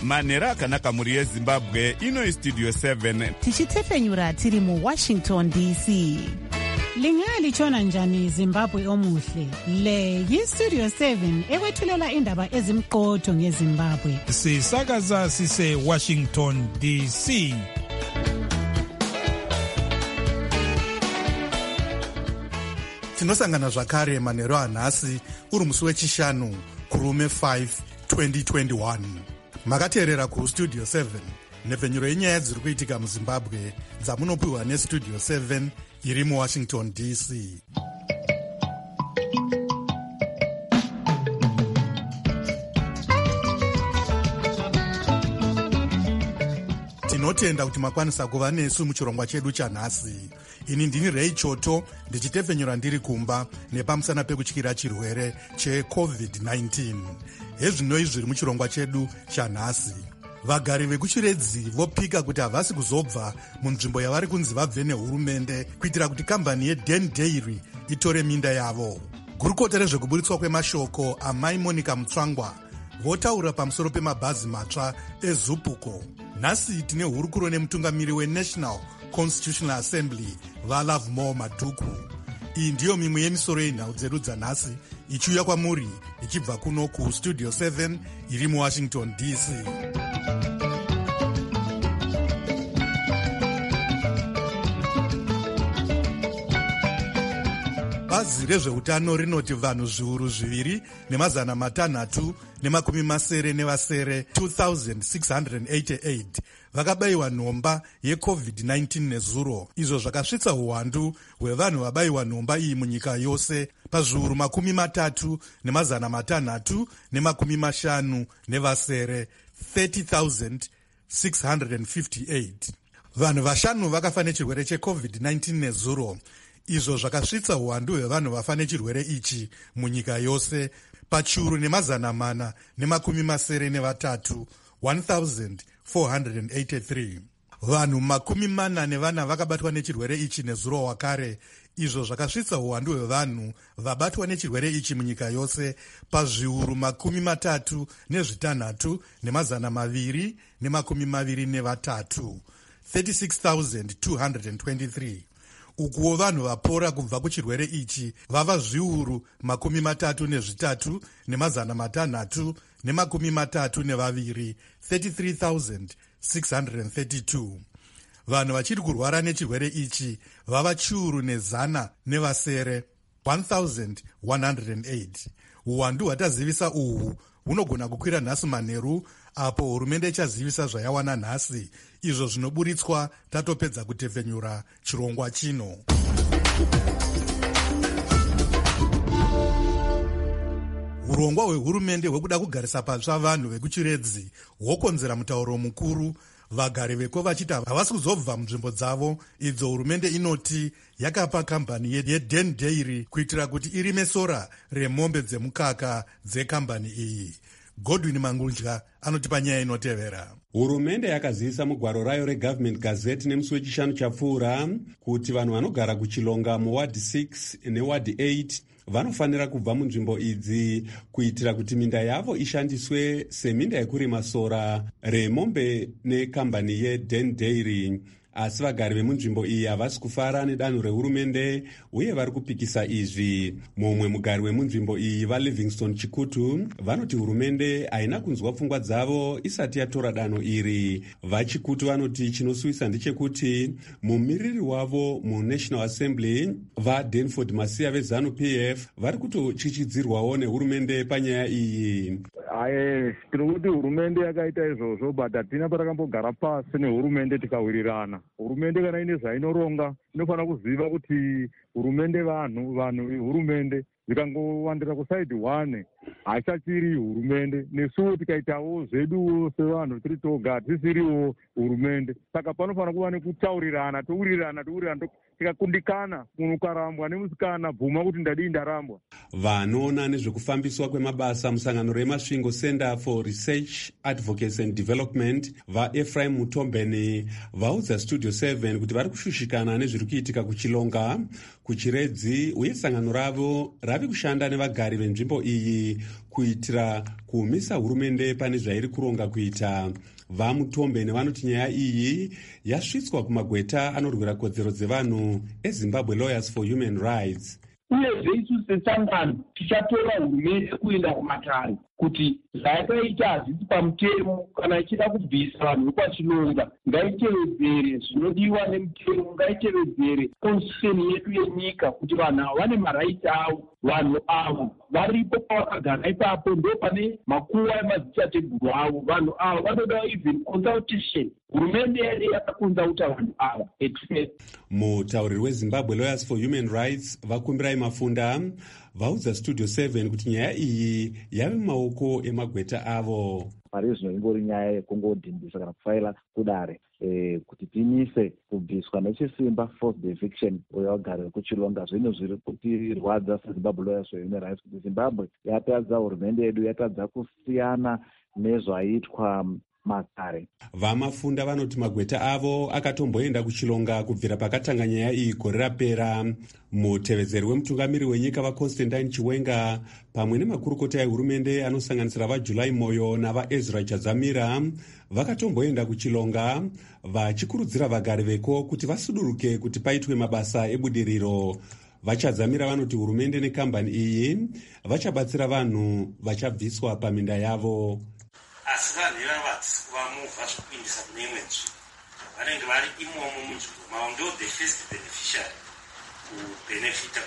manhero akanaka mhuri yezimbabwe. Ino istudio 7 tichitefenyura tiri muWashington DC. Lingalitshona njani Zimbabwe omuhle? Le yistudio 7 ekwethulela indaba ezimqotho ngeZimbabwe. Sisakaza sise Washington DC. Tinosangana zvakare manhero anhasi uri musi wechishanu kurume 5 2021. Makateerera kustudio 7 nhepfenyuro yenyaya dziri kuitika muZimbabwe dzamunopiwa nestudio 7 iri muWashington DC. Tinotenda kuti makwanisa kuva nesu muchirongwa chedu chanhasi. Ini ndini Ray Choto ndichitefenyura ndiri kumba nepamusana pekutyira chirwere cheCovid-19. Hezvinoi zviri muchirongwa chedu chanhasi. Vagari vekuchiredzi vopika kuti havasi kuzobva munzvimbo yavari kunzi vabve nehurumende kuitira kuti kambani yeDen Dairy itore minda yavo. Gurukota rezvekuburitswa kwemashoko amai Monica Mutsvangwa votaura pamusoro pemabhazi matsva eZupuco. Nhasi tine hurukuro nemutungamiri weNational Constitutional Assembly vaLovemore Madhuku. Iyi ndiyo mimwe yemisoro yenhau dzedu dzanhasi ichiuya kwamuri ichibva kuno kustudio 7 iri muWashington DC. Bazi rezveutano rinoti vanhu zviuru 2,687 2688 vakabayiwa nhomba yeCovid-19 nezuro, izvo zvakasvitsa uwandu hwevanhu vabayiwa nhomba iyi munyika yose pazviuru 3,650 30,658. Vanhu vashanu vakafa nechirwere cheCovid-19 nezuro, izvo zvakasvitsa uwandu hwevanhu vafa nechirwere ichi munyika yose pachiuru 483 1483. Vanhu 44 vakabatwa nechirwere ichi nezuro wakare, izvo zvakasvitsa uwandu hwevanhu vabatwa nechirwere ichi munyika yose pazviuru 36 223 36,223. Ukuwo vanhu vapora kubva kuchirwere ichi vava zviuru 33 632 33,632. Vanhu vachiri kurwara nechirwere ichi vava chiuru 100 1108. Uwandu hwatazivisa uhwu hunogona kukwira nhasi manheru apo hurumende ichazivisa zvayawana nhasi, izvo zvinoburitswa tatopedza kutefenyura chirongwa chino. Urongwa hwehurumende hwekuda kugarisa patsva vanhu vekuchiredzi hwokonzera mutauro mukuru, vagari veko vachiti havasi kuzobva munzvimbo dzavo idzo hurumende inoti yakapa kambani yeDen Dairy kuitira kuti irime sora remombe dzemukaka dzekambani iyi. Godwin Mangudya anotipa nyaya inotevera. Hurumende yakazivisa mugwaro rayo reGovernment Gazette nemusi wechishanu chapfuura kuti vanhu vanogara kuchilonga muwadi 6 newadi 8 vanofanira kubva munzvimbo idzi kuitira kuti minda yavo ishandiswe seminda yekurima sora remombe nekambani yeDen Dairy. Asi vagari vemunzvimbo iyi havasi kufara nedanho rehurumende uye vari kupikisa izvi. Mumwe mugari wemunzvimbo iyi vaLivingston Chikutu vanoti hurumende haina kunzwa pfungwa dzavo isati yatora danho iri. VaChikutu vanoti chinosuvisa ndechekuti mumiriri wavo muNational Assembly vaDanford Masiya veZanu-PF vari kutochichidzirwawo nehurumende panyaya iyi. Tiri kuti hurumende yakaita izvozvo, but hatina patakambogara pasi nehurumende tikawirirana. Hurumende kana ine zvainoronga inofanira kuziva kuti hurumende vanhu hurumende. Zvikangowandira kusaidi 1 haichachiri hurumende, nesuwo tikaitawo zvedu sevanhu tiri toga tisiriwo hurumende. Saka panofanira kuva nekutaurirana, tourirana tikakundikana, munhu ukarambwa nemusikana, bvuma kuti ndadii ndarambwa. Vanoona nezvekufambiswa kwemabasa musangano remasvingo Center for Research, Advocacy and Development vaEphraim Mutombeni vaudza Studio 7 kuti vari kushushikana nezviri kuitika kuchilonga, kuchiredzi uye sangano ravo rave kushanda nevagari venzvimbo iyi kuitira kuumisa hurumende pane zvairi kuronga kuita. VaMutombeni vanoti nyaya iyi yasvitswa kumagweta anorwira kodzero dzevanhu eZimbabwe Lawyers for Human Rights. Uyezve isu sesangano tichatora hurumende kuenda kumatare kuti zvayakaita hazvisi pamutemo. Kana ichida kubvisa vanhu vekwachilonga ngaitevedzere zvinodiwa nemutemo, ngaitevedzere constitution yedu yenyika kuti vanhu ava vane maraiti avo. Vanhu ava varipo pavakagara ipapo, ndo pane makuva emadzitateguru avo. Vanhu ava vanoda even consultation. Hurumende yedu yakakonzauta vanhu ava etfes. Mutauriri weZimbabwe Lawyers for Human Rights Vakumbirai Mafunda vaudza Studio 7 kuti nyaya iyi yave mumaoko emagweta avo. Pari zvino ingori nyaya yekungodhimbisa kana kufaila kudare kuti timise kubviswa nechisimba forced eviction uyo wagara kuchilonga. Zvinhu zviri kutirwadza seZimbabwe Lawyers for Human Rights kuti Zimbabwe yatadza, hurumende yedu yatadza kusiyana nezvaitwa makare. VaMafunda vanoti magweta avo akatomboenda kuchilonga kubvira pakatanga nyaya iyi gore rapera. Mutevedzeri wemutungamiri wenyika vaConstantine Chiwenga pamwe nemakurukota ehurumende anosanganisira vaJulai Moyo navaEzra Chadzamira vakatomboenda kuchilonga vachikurudzira vagari veko kuti vasuduruke kuti paitwe mabasa ebudiriro. VaChadzamira vanoti hurumende nekambani iyi vachabatsira vanhu vachabviswa paminda yavo. Asi vanhu ivava vatisi kuvamuvha zvekuindisa kune imwe nzvimbo, vanenge vari imomo munzvimbo mavo, ndo the first beneficiary kubenefita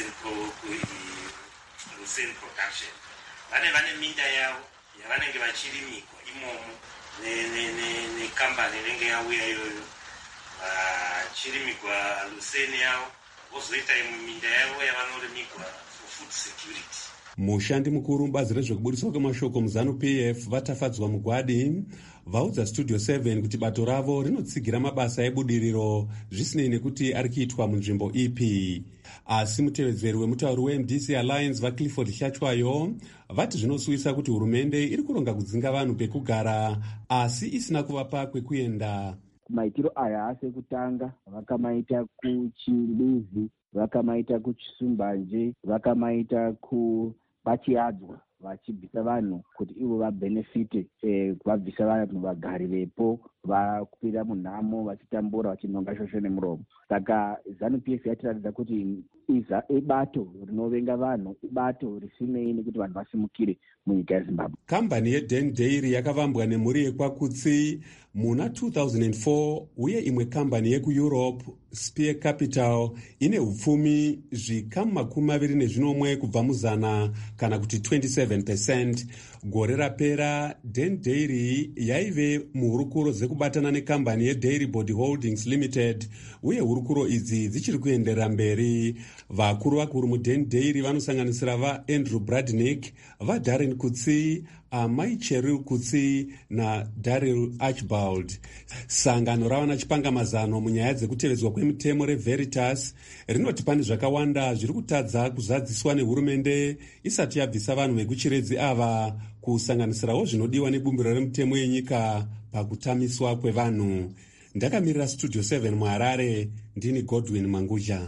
kuLucene production. Vane minda yavo yavanenge vachirimikwa imomo nekambani inenge yauya iyoyo vachirimikwa Lucene yavo, vozoita imwe minda yavo yavanorimikwa for food security. Mushandi mukuru mubazi rezvekubudiswa kwemashoko muZanu-PF Vatafadzwa Mugwadi vaudza Studio 7 kuti bato ravo rinotsigira mabasa ebudiriro zvisinei nekuti ari kuitwa munzvimbo ipi. Asi mutevedzeri wemutauri weMDC Alliance vaClifford Shachwayo vati zvinosuvisa kuti hurumende iri kuronga kudzinga vanhu pekugara asi isina kuvapa kwekuenda. Maitiro aya ase kutanga vakamaita kuChimbudzi, vakamaita kuChisumbanje, vakamaita kuBachiadzwa vachibvisa vanhu kuti ivo vabhenefite, vabvisa vanhu vagari vepo vakupinda munhamo vachitambura vachinonga shosho nemuromo. Saka ZANU-PF yatiratidza kuti ibato rinovenga vanhu, ibato risinei nekuti vanhu vasimukire munyika yeZimbabwe. Kambani yeDen Dairy yakavambwa nemhuri yekwakutsi muna 2004 uye imwe kambani yekuEurope Spear Capital ine upfumi zvikamu 21 kubva muzana kana kuti 27%. Gore rapera Den Dairy yaive muhurukuro dzekubatana nekambani yeDairy Body Holdings Limited uye hurukuro idzi dzichiri kuenderera mberi. Vakuru muDen Dairy vanosanganisira vaAndrew Bradnick, vaDarren Kutsi, Amai Cheryl Kutsi naDaryl Archibald. Sangano ravana chipangamazano munyaya dzekutevedzwa kwemitemo reVeritas rinoti pane zvakawanda zviri kutadza kuzadziswa nehurumende isati yabvisa vanhu vekuchiredzi ava, kusanganisirawo zvinodiwa nebumbiro remutemo yenyika pakutamiswa kwevanhu. Ndakamirira Studio 7 muHarare, ndini Godwin Manguja.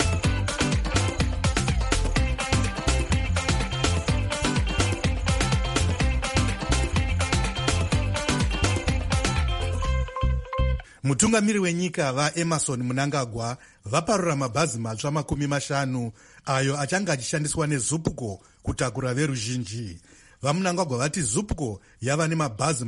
Mutungamiri wenyika vaEmerson Mnangagwa vaparura mabhazi matsva 50 ayo achanga achishandiswa neZUPCO kutakura veruzhinji. VaMnangagwa vati ZUPCO yava nemabhazi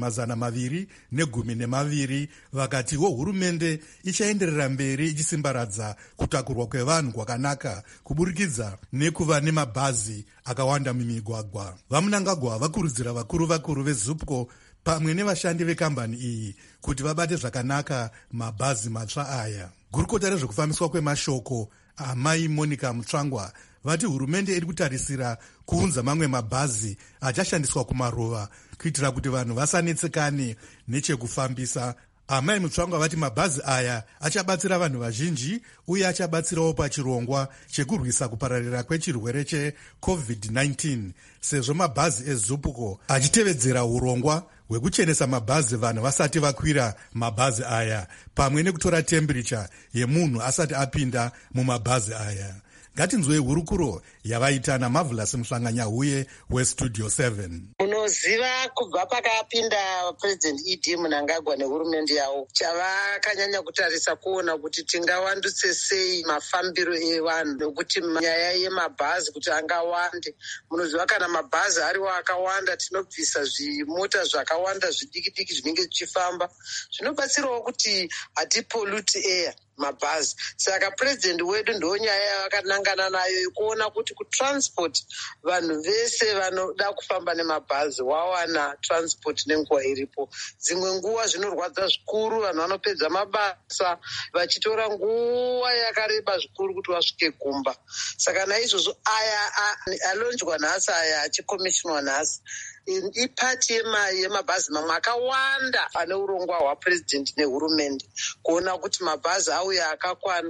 212 vakatiwo hurumende ichaenderera mberi ichisimbaradza kutakurwa kwevanhu kwakanaka kuburikidza nekuva nemabhazi akawanda mumigwagwa. VaMnangagwa vakurudzira vakuru veZUPCO pamwe nevashandi vekambani iyi kuti vabate zvakanaka mabhazi matsva aya. Gurukota rezvekufambiswa kwemashoko Amai Monica Mutsvangwa vati hurumende iri kutarisira kuunza mamwe mabhazi achashandiswa kumaruva kuitira kuti vanhu vasanetsekane nechekufambisa Amai Mutsvangwa vati mabhazi aya achabatsira vanhu vazhinji uye achabatsirawo pachirongwa chekurwisa kupararira kwechirwere cheCovid-19 sezvo mabhazi eZUPCO achitevedzera urongwa hwekuchenesa mabhazi vanhu vasati vakwira mabhazi aya pamwe nekutora tembiricha yemunhu asati apinda mumabhazi aya. Ngatinzwei hurukuro yavaita naMarvelous Mhlanganyahuye weStudio 7. Munoziva kubva pakapinda President ED Mnangagwa nehurumende yavo, chavakanyanya kutarisa kuona kuti tingawandutse sei mafambiro evanhu nokuti nyaya yemabhazi kuti angawande. Munoziva kana mabhazi ariwo akawanda tinobvisa zvimota zvakawanda zvidiki diki zvinenge zvichifamba, zvinobatsirawo kuti hatipolute air mabhazi. Saka president wedu ndo nyaya yavakanangana nayo yekuona kuti kutransport vanhu vese vanoda kufamba nemabhazi wawana transport nenguva iripo. Dzimwe nguva zvinorwadza zvikuru, vanhu vanopedza mabasa vachitora nguva yakareba zvikuru kuti vasvike Gumba. Saka naizvozvo aya alonjwa nhasi, aya achikomishonwa nhasi, ipati yemabhazi mamwe akawanda ane urongwa hwapresident nehurumende kuona kuti mabhazi auya akakwana.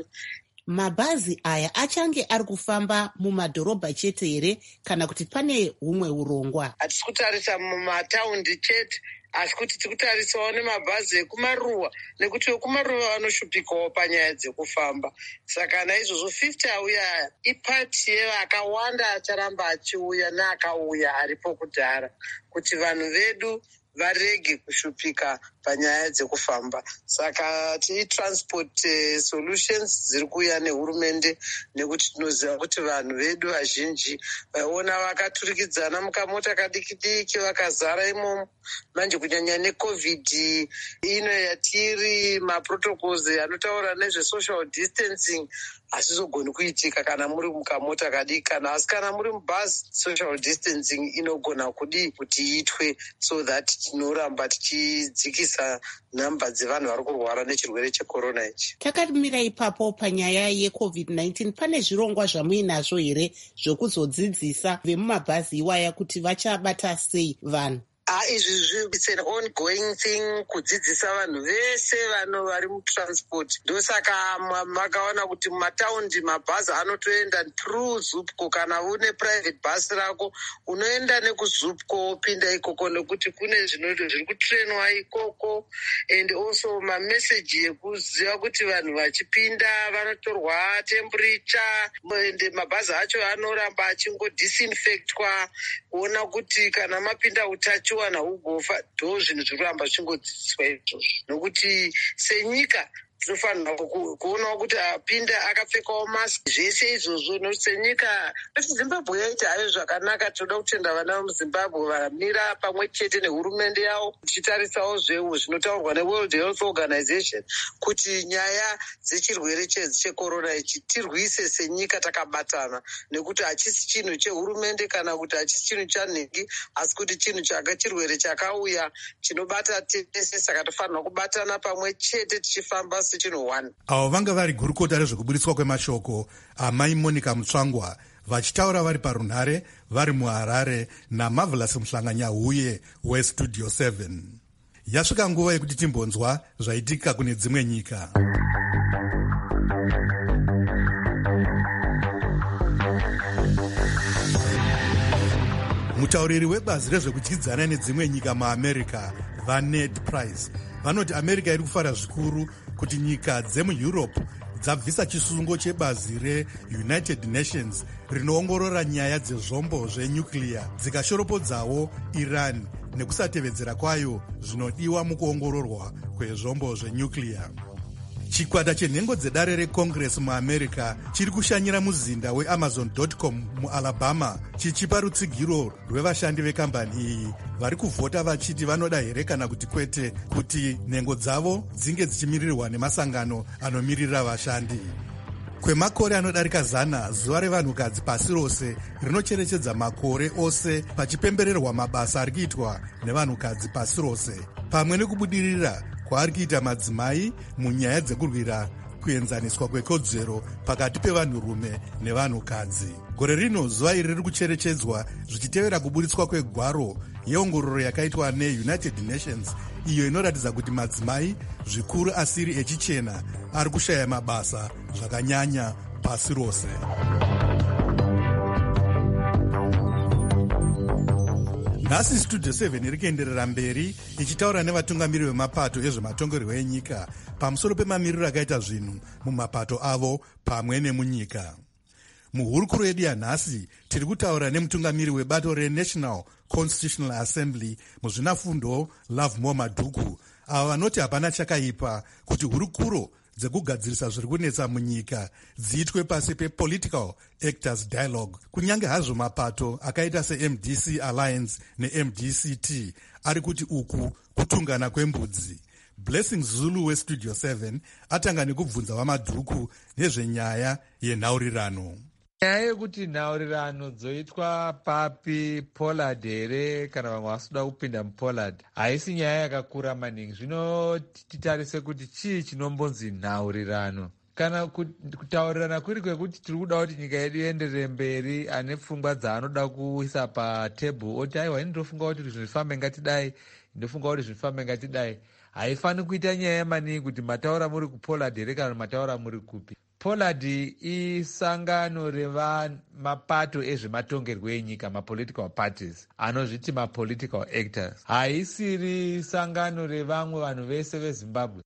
Mabhazi aya achange ari kufamba mumadhorobha chete here kana kuti pane humwe urongwa? Hatisi kutarisa mumataundi chete, asi kuti tiri kutarisawo nemabhazi ekumaruwa, nekuti vekumaruwa vanoshupikawo panyaya dzekufamba. Saka naizvozvo 50 auya ipati yevakawanda acharamba achiuya neakauya aripo kudhara, kuti vanhu vedu varege kushupika panyaya dzekufamba. Saka transport solutions dziri kuuya nehurumende, nekuti tinoziva kuti vanhu vedu vazhinji vaiona vakaturikidzana mukamota kadiki diki vakazara imomo. Manje kunyanya neCovid ino yatiri, maprotocols anotaura nezvesocial distancing hazvizogoni kuitika kana muri mukamota kadiki, kana muri mubhazi social distancing inogona kuti iitwe, so that tinoramba tichidzikisa nhamba dzevanhu vari kurwara nechirwere chekorona ichi. Takamira ipapo panyaya yeCovid-19, pane zvirongwa zvamuinazvo here zvokuzodzidzisa vemumabhazi iwaya kuti vachabata sei vanhu? Izvi it's an ongoing thing, kudzidzisa vanhu vese vari mutransport. Ndosaka makaona kuti mumataundi mabhazi anotoenda through ZUPCO. Kana une private bus rako unoenda nekuZUPCO wopinda ikoko, nekuti kune zviri kutrenwa ikoko, and also mameseji ekuziva kuti vanhu vachipinda vanotorwa temperature, and mabhazi acho anoramba achingodisiinfectwa kuona kuti kana mapinda utachiwana ugofa. Ndo zvinhu zviri kuramba zvichingodzidziswa izvozvo, nokuti senyika tinofanira kuonawo kuti apinda akapfekawo mask, zvese izvozvo. Nokuti senyika zimbabwe yaita hayo zvakanaka, tinoda kutenda vana vemuzimbabwe vamira pamwe chete nehurumende yavo, tichitarisawo zvinotaurwa neWorld Health Organization kuti nyaya dzechirwere chekorona ichi tirwise senyika takabatana, nekuti hachisi chinhu chehurumende kana kuti hachisi chinhu chanhingi, asi kuti chinhu chirwere chakauya chinobata tese. Saka tofanira kubatana pamwe chete tichifamba sechinhu one. Avo vanga vari gurukota rezvekuburitswa kwemashoko amai Monica Mutsvangwa vachitaura vari parunhare vari muHarare naMarvelous Mhlanganyahuye weStudio 7. Yasvika nguva yekuti timbonzwa zvaitika kune dzimwe nyika. Mutauriri webazi rezvekudyidzana nedzimwe nyika muAmerica, vaNed Price, vanoti America iri kufara zvikuru kuti nyika dzemuEurope dzabvisa chisungo chebazi reUnited Nations rinoongorora nyaya dzezvombo zvenyuclear, dzikashoropodzawo Iran nekusatevedzera kwayo zvinodiwa mukuongororwa kwezvombo zvenyuclear. Chikwata chenhengo dzedare reCongress muAmerica chiri kushanyira muzinda weAmazon.com muAlabama chichipa rutsigiro rwevashandi vekambani iyi vari kuvhota vachiti vanoda here kana kuti kwete kuti nhengo dzavo dzinge dzichimirirwa nemasangano anomirira vashandi. Kwemakore anodarika 100, zuva revanhukadzi pasi rose rinocherechedza makore ose pachipembererwa mabasa ari kuitwa nevanhukadzi pasi rose, pamwe nekubudirira kwaari kuita madzimai munyaya dzekurwira kuenzaniswa kwekodzero pakati pevanhurume nevanhukadzi. Gore rino zuva iri riri kucherechedzwa zvichitevera kuburitswa kwegwaro yeongororo yakaitwa neunited nations iyo inoratidza kuti madzimai zvikuru asiri echichena ari kushaya mabasa zvakanyanya pasi rose. Nhasi Studio 7 iri kuenderera mberi ichitaura nevatungamiri vemapato ezvematongerwo enyika pamusoro pemamiriro akaita zvinhu mumapato avo pamwe nemunyika. Muhurukuro yedu yanhasi tiri kutaura nemutungamiri webato reNational Constitutional Assembly muzvinafundo Lovemore Madhuku, ava vanoti hapana chakaipa kuti hurukuro dzekugadzirisa zviri kunetsa munyika dziitwe pasi pepolitical actors dialogue, kunyange hazvo mapato akaita seMDC Alliance neMDCT ari kuti uku kutungana kwembudzi. Blessing Zulu weStudio 7 atanga nekubvunza vamadhuku nezvenyaya yenhaurirano. Nyaya yekuti nhaurirano dzoitwa papi, Pollard here kana vamwe vasoda kupinda muPollard, haisi nyaya yakakura maningi. Zvino titarise kuti chii chinombonzi nhaurirano. Kana kutaurirana kuri kwekuti tiri kuda kuti nyika yedu ienderere mberi, ane pfungwa dzaanoda kuisa patebhuru oti aiwa ini ndofunga kuti zvifambe ngatidai, ndofunga kuti zvifambe ngatidai. Haifani kuita nyaya maningi kuti mataura muri kuPollard here kana mataura muri kupi. Pollard isangano revamapato ezvematongerwo enyika, mapolitical parties, anozviti mapolitical actors. Haisiri sangano revamwe vanhu vese veZimbabwe.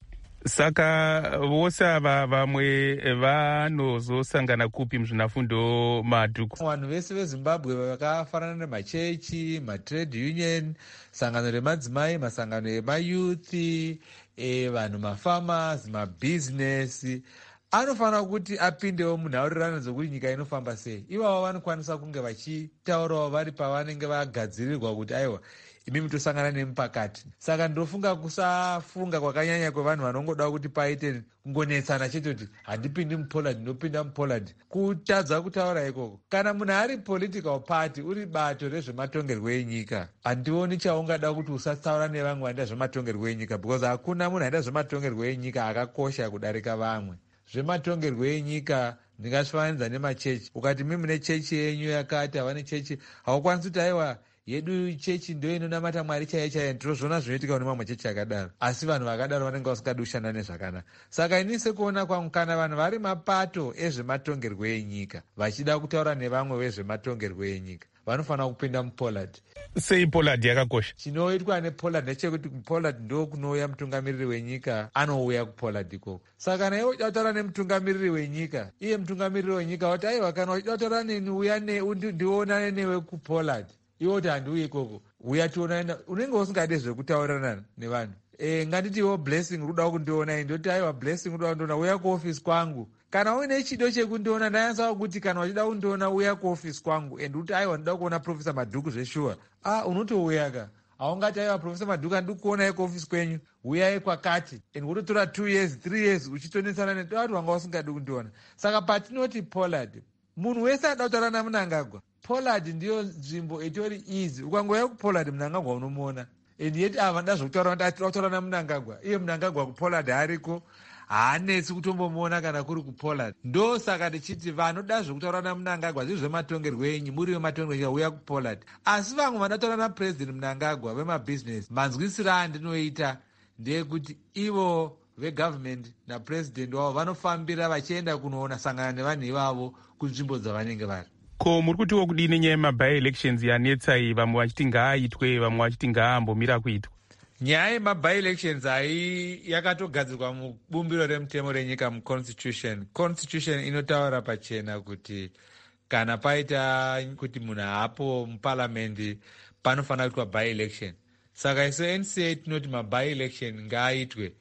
Saka vose ava vamwe vanozosangana kupi muzvinafundo Madhuku? Vanhu vese veZimbabwe vakafanana nemachechi, matrade union, sangano remadzimai, masangano emayuthi, vanhu mafarmers, mabusiness, anofanira kuti apindewo munhaurirano dzokuti nyika inofamba sei. Ivavo vanokwanisa kunge vachitaurawo vari pavanenge vagadzirirwa kuti aiwa imi tosangana nemi pakati. Saka ndofunga kusafunga kwakanyanya kwevanhu vanongoda kuti paite kungonetsana chete kuti handipindi muPollard ndopinda muPollard, kutadza kutaura ikoko. Kana munhu ari political party, uri bato rezvematongerwo enyika, handioni chaungada kuti usataura nevamwe vanoita zvematongerwo enyika, because hakuna munhu aita zvematongerwo enyika akakosha kudarika vamwe. Zvematongerwo enyika ndingasvifananidza nemachechi. Ukati mimi mune chechi yenyu yakati, havane chechi, haukwanisi kuti aiwa yedu chechi ndo inonamata Mwari chaiye chaiye. Ndinozviona zvinoitika nemamwe chechi akadaro, asi vanhu vakadaro vanenge vasingadi kushanda nezvakanaka. Saka ini sekuona kwangu, kana vanhu vari mapato ezvematongerwo enyika vachida kutaura nevamwe vezvematongerwo enyika, vanofanira kupinda muPollard. Sei Pollard yakakosha? Chinoitwa nePollard ndechekuti kuPollard ndo kunouya mutungamiriri wenyika, anouya kuPollard ikoko. Saka kana iwe uchida kutaura nemutungamiriri wenyika, iye mutungamiriri wenyika wati aiwa kana uchida kutaura neni uya ndionane newe kuPollard, iwe kuti handiuye ikoko, uya tionane. Unenge usingade zvekutaurirana nevanhu. Nganditi iwo Blessing ruda kundiona, ndoti aiwa Blessing ruda kundiona, uya kuofisi kwangu. Kana uine chido chekundiona, ndayanza kuti kana uchida kundiona uya kuofisi kwangu, and kuti aiwa ndoda kuona Professor Madhuku zveshuwa, unotouya ka. Haungati aiwa Professor Madhuku handiri kuonai kuofisi kwenyu, uyai kwakati, and wototora 2 years 3 years uchitonesana nendoti wanga usingadi kundiona. Saka patinoti Pollard, munhu wese ada kutaura naMnangagwa, Pollard ndiyo nzvimbo itori easy. Ukangouya kuPollard Mnangagwa unomuona, and yet ava ndazvokutaura kuti atira kutaura naMnangagwa, iye Mnangagwa kuPollard hariko, haanetsi kutombomuona kana kuri kuPollard. Ndo saka tichiti vanoda zvekutaura naMnangagwa zvizvo zvematongerwo enyu, muri vematongerwo enyika, uya kuPollard. Asi vamwe vanotaura naPresident Mnangagwa vemabusiness, manzwisiro andinoita ndeyekuti ivo vegovernment napresident wavo vanofambira vachienda kunoona sangana nevanhu ivavo kunzvimbo dzavanenge vari. Ko muri kutiwo kudini nyaya yemabi-elections yanetsai, vamwe vachiti ngaaitwe, vamwe vachiti ngaambomira kuitwa? Nyaya yemabi-elections yakatogadzirwa mubumbiro remutemo renyika, muconstitution. Constitution inotaura pachena kuti kana paita kuti munhu haapo muparamendi panofanira kuitwa by-election. Saka isu NCA tinoti mabi-election ngaaitwe.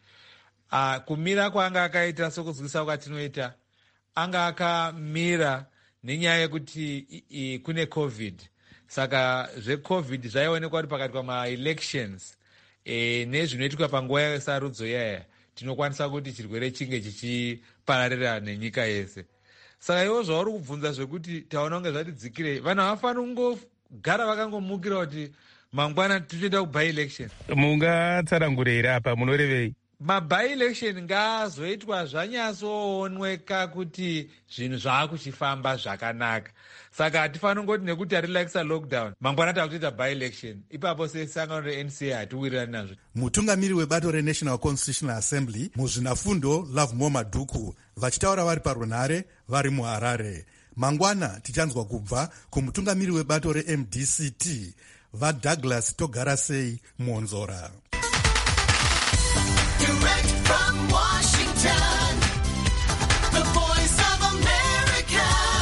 Kumira kwaanga akaita sokuzwisa kwatinoita, anga akamira nenyaya yekuti kune COVID. Saka zveCovid zvaionekwa kuti pakati pama-elections nezvinoitika panguva yesarudzo yaya, tinokwanisa kuti chirwere chinge chichipararira nenyika yese. Saka iwo zvauri kubvunza zvekuti taona kunge zvatidzikirei, vanhu havafani kungogara vakangomukira kuti mangwana tichienda kuby-election. Mungatsarangureira apa munorevei? maby-election ngaazoitwa zvanyatsoonweka kuti zvinhu zvaakuchifamba zvakanaka. Saka hatifaniri ngoti nekuti hatirelaxisa lockdown mangwana takutoita by-election, ipapo sesangano reNCA hatiwirirani nazvo. Mutungamiri webato reNational Constitutional Assembly muzvinafundo Lovemore Madhuku vachitaura vari parunhare vari muHarare. Mangwana tichanzwa kubva kumutungamiri webato reMDCT vaDouglas Togarasei Monzora. Direct from Washington, the voice of America,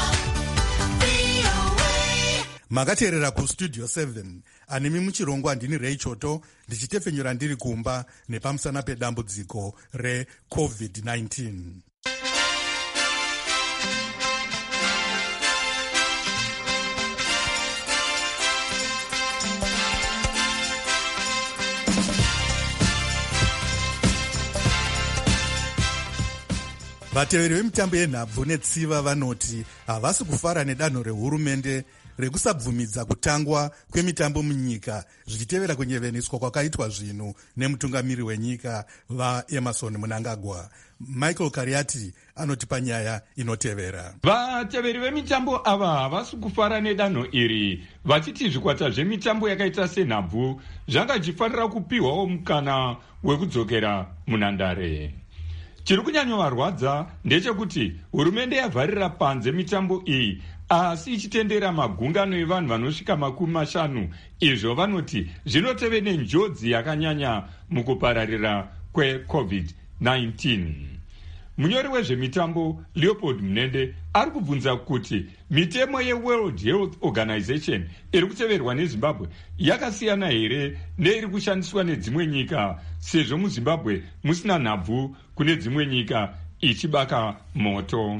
VOA. Makateerera kustudio 7 anemi muchirongwa ndini Ray Choto ndichitefenyura ndiri kumba nepamusana pedambudziko reCovid-19. Vateveri vemitambo yenhabvu netsiva vanoti havasi kufara nedanho rehurumende rekusabvumidza kutangwa kwemitambo munyika zvichitevera kunyeveniswa kwakaitwa zvinhu nemutungamiri wenyika vaEmerson Mnangagwa. Michael Kariati anotipa nyaya inotevera. Vateveri vemitambo ava havasi kufara nedanho iri, vachiti zvikwata zvemitambo yakaita senhabvu zvangachifanira kupiwawo mukana wekudzokera munhandare. Chiri kunyanyovarwadza ndechekuti hurumende yavharira panze mitambo iyi asi ichitendera magungano evanhu vanosvika 50, izvo vanoti zvinoteve nenjodzi yakanyanya mukupararira kweCovid-19. Munyori wezvemitambo Leopold Munende ari kubvunza kuti mitemo yeWorld Health Organization iri kuteverwa neZimbabwe yakasiyana here neiri kushandiswa nedzimwe nyika, sezvo muZimbabwe musina nhabvu kune dzimwe nyika ichibaka moto.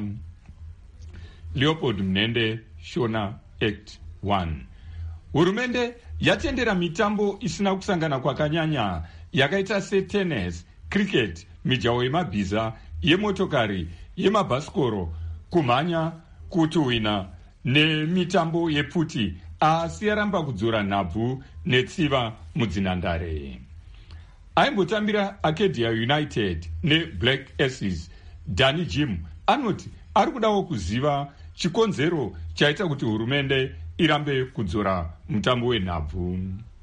Leopold Munende, Shona Act 1. Hurumende yatendera mitambo isina kusangana kwakanyanya yakaita setennis, cricket, mijaho yemabhiza, yemotokari, yemabhasikoro, kumhanya, kutuhwina nemitambo yepfuti, asi yaramba kudzora nhabvu netsiva mudzinhandare. Aimbotambira Acadia United neBlack Aces, Danny Jim anoti ari kudawo kuziva chikonzero chaita kuti hurumende irambe kudzora mutambo wenhabvu.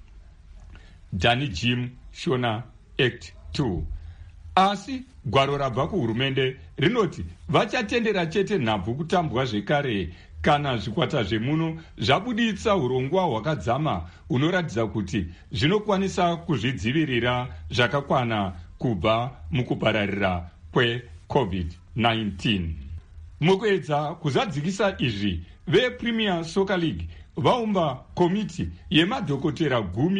Danny Jim, Shona Act 2. Asi gwaro rabva kuhurumende rinoti vachatendera chete nhabvu kutambwa zvekare kana zvikwata zvemuno zvabuditsa urongwa hwakadzama hunoratidza kuti zvinokwanisa kuzvidzivirira zvakakwana kubva mukupararira kweCovid-19. Mukuedza kuzadzikisa izvi, vePremier Soccer League vaumba komiti yemadhokotera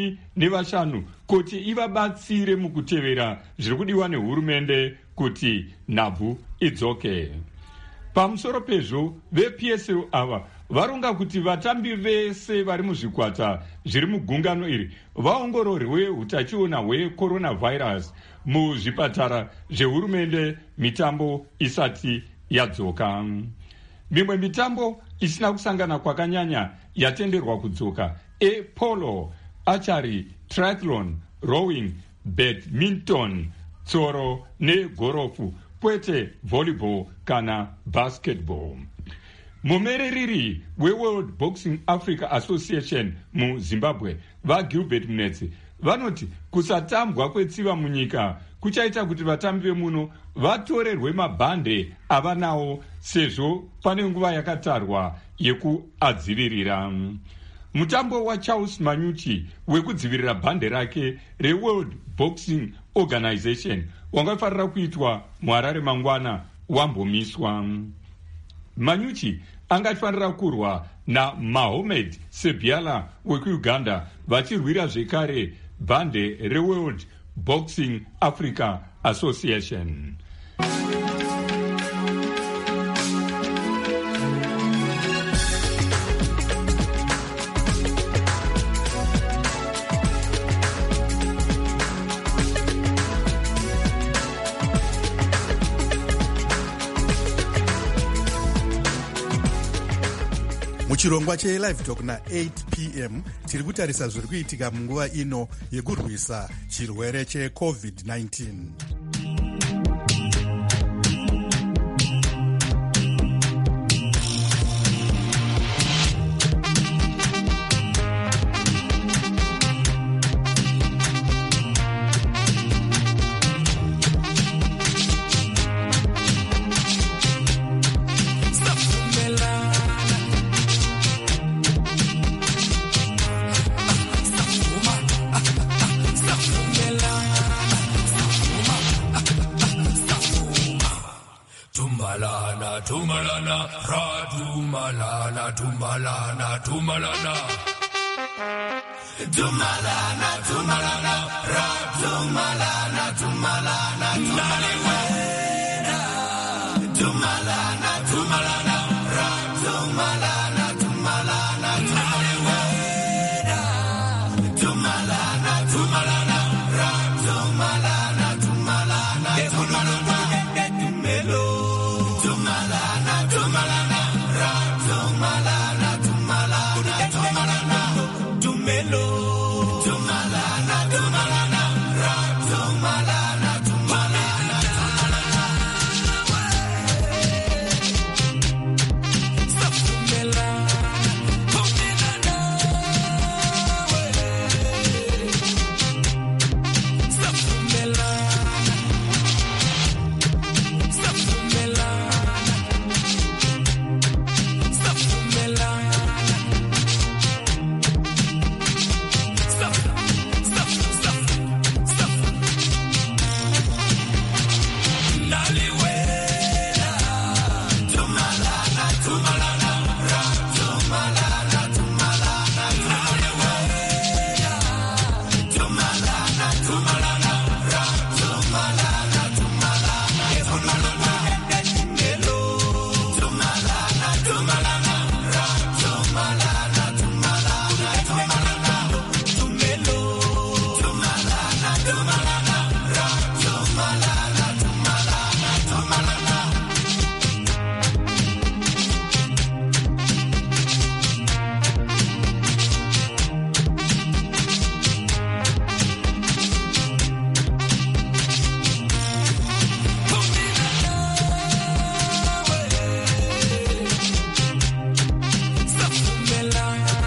15 kuti ivabatsire mukutevera zviri kudiwa nehurumende kuti nhabvu idzoke. Pamusoro pezvo, vePSL ava varonga kuti vatambi vese vari muzvikwata zviri mugungano iri vaongororwe utachiona hwecoronavirus muzvipatara zvehurumende mitambo isati yadzoka. Mimwe mitambo isina kusangana kwakanyanya yatenderwa kudzoka polo, archery, triathlon, rowing, badminton, tsoro negorofu, kwete volleyball kana basketball. Mumereriri weWorld Boxing Africa Association muZimbabwe vaGilbert Mnetsi vanoti kusatambwa kwetsiva munyika kuchaita kuti vatambi vemuno vatorerwe mabhande avanawo sezvo pane nguva yakatarwa yekuadzivirira. Mutambo waCharles Manyuchi wekudzivirira bhande rake reWorld Boxing Organization wangafarira kuitwa muHarare mangwana wambomiswa. Manyuchi angafanira kurwa naMahomed Sebiala wekuUganda vachirwira zvekare bhande reWorld Boxing Africa Association. Muchirongwa cheLive Talk na8 p.m. tiri kutarisa zviri kuitika munguva ino yekurwisa chirwere cheCovid-19. Dumalana, Dumalana, Dumalana. Dumalana, Dumalana, Ra, Dumalana, Dumalana, Naliwena. Dumalana, Dumalana, Ra, Dumalana, Dumalana, Naliwena. Dumalana, Dumalana, Ra, Dumalana, Dumalana, Dumalana, Dumelo. Dumalana, Dumalana, Ra, Dumalana, Dumalana, Dumalana, Dumelo. Dumalana, Dumalana, Ra, Dumalana, Dumalana, Safumela, Pumelana, Safumela, Safumela, Safumela, Naliwena. Dumalana, Dumalana, Ra, Dumalana, Dumalana, Naliwena. Dumalana, Dumalana, Ra, Dumalana, Dumalana, Dumalana, Dumelo. Dumalana, Dumalana, Ra, Dumalana, Dumalana, Dumalana, Dumelo. Dumalana, Dumalana, Ra, Dumalana, Dumalana, Dumalana. Safumela,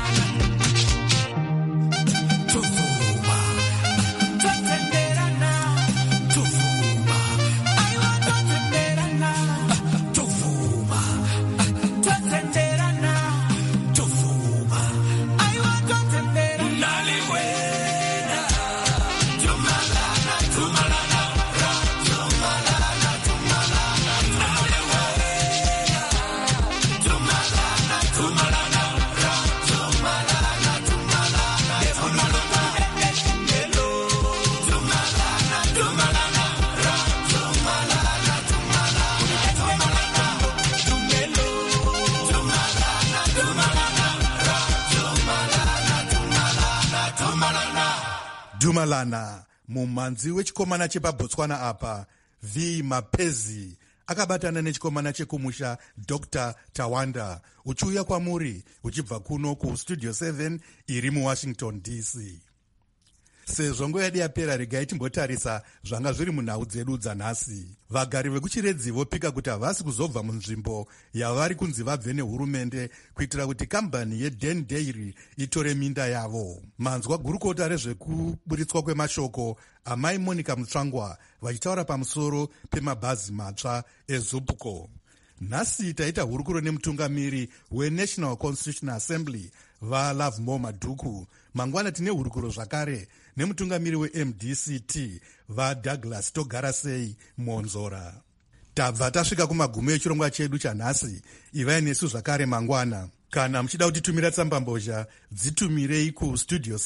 Tuvuma, Twatenderana, Tuvuma, Aiwa Twatenderana, Tuvuma, Twatenderana, Tuvuma, Aiwa Twatenderana, Naliwena. Dumalana, Dumalana, Ra, Dumalana, Dumalana, Naliwena. Dumalana, Dumalana, Ra, Dumalana, Dumalana, Dumalana, Dumelo. Dumalana, Dumalana, Ra, Dumalana, Dumalana, Dumalana, Dumelo. Dumalana, Dumalana, Ra, Dumalana, Dumalana, Dumalana. Dumalana, mumhanzi wechikomana chepabotswana apa V Mapezi akabatana nechikomana chekumusha Dr. Tawanda uchiuya kwamuri uchibva kuno kustudio 7 iri muWashington DC. Sezvo nguva yedu yapera, regai timbotarisa zvanga zviri munhau dzedu dzanhasi. Vagari vekuchiredzi vopika kuti havasi kuzobva munzvimbo yavari kunzi vabve nehurumende kuitira kuti kambani yeDen Dairy itore minda yavo. Manzwa gurukota rezvekuburitswa kwemashoko amai Monica Mutsvangwa vachitaura pamusoro pemabhazi matsva eZupco. Nhasi taita hurukuro nemutungamiri weNational Constitutional Assembly vaLovemore Madhuku. Mangwana tine hurukuro zvakare nemutungamiri weMDCT vaDouglas Togarasei Monzora. Tabva tasvika kumagumo echirongwa chedu chanhasi. Ivai nesu zvakare mangwana. Kana muchida kutitumira tsambambozha, dzitumirei kustudio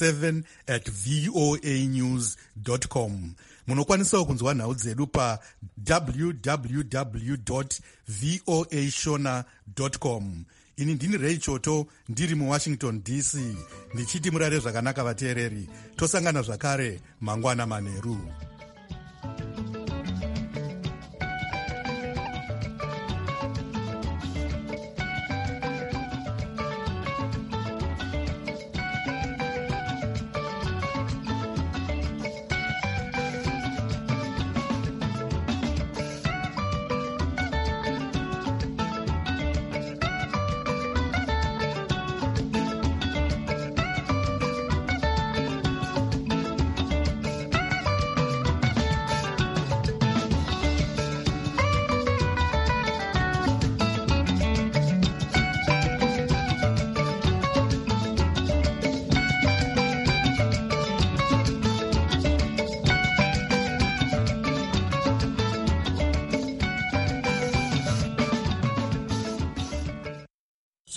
7@voanews.com. Munokwanisawo kunzwa nhau dzedu pa www.voashona.com. Ini ndini Ray Choto, ndiri muWashington DC, ndichiti murare zvakanaka vateereri. Tosangana zvakare mangwana manheru.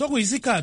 sokuyisikhathi